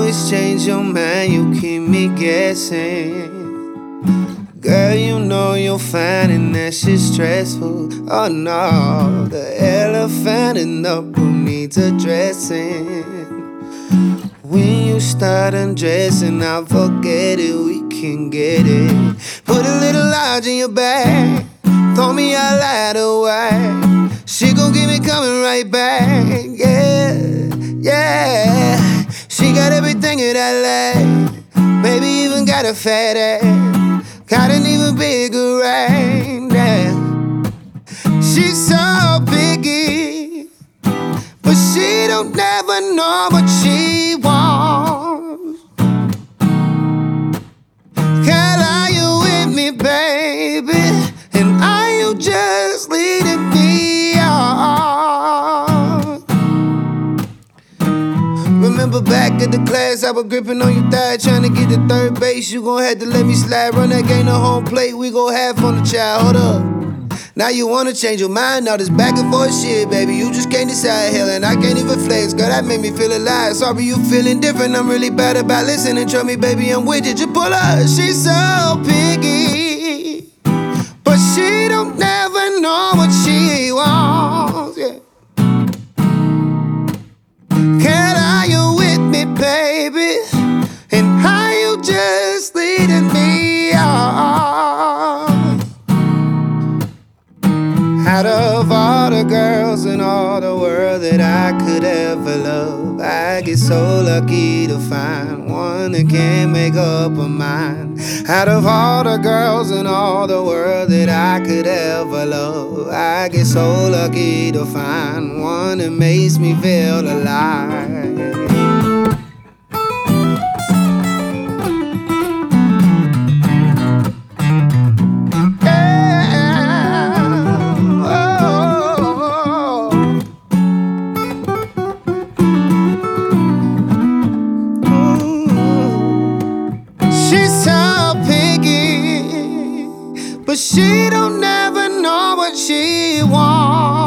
always change your mind, you keep me guessing. Girl, you know you're fine and that shit's stressful. Oh no, the elephant in the room needs addressing. When you start undressing, I'll forget it, we can get it. Put a little lodge in your bag, throw me out right away. She gon' keep me coming right back, yeah, yeah. She got everything in LA, maybe even got a fat ass, got an even bigger ring, yeah. She's so picky, but she don't never know what she wants. Girl, are you with me, baby? And are you just leading me on? Remember back at the class, I was gripping on your thigh, trying to get the third base. You gon' have to let me slide, run that game to home plate. We gon' have fun, the child, hold up. Now you wanna change your mind, all this back and forth shit, baby. You just can't decide, hell, and I can't even flex. Girl, that made me feel alive. Sorry you feeling different, I'm really bad about listening. Trust me, baby, I'm with you. Just pull up. She's so picky, but she don't never know what she wants, yeah. Girl, are you with me, baby? And are you just leading me on? Out of all the girls in all the world that I could ever love, I get so lucky to find one that can't make up her mind. Out of all the girls in all the world that I could ever love, I get so lucky to find one that makes me feel alive. But she don't never know what she wants.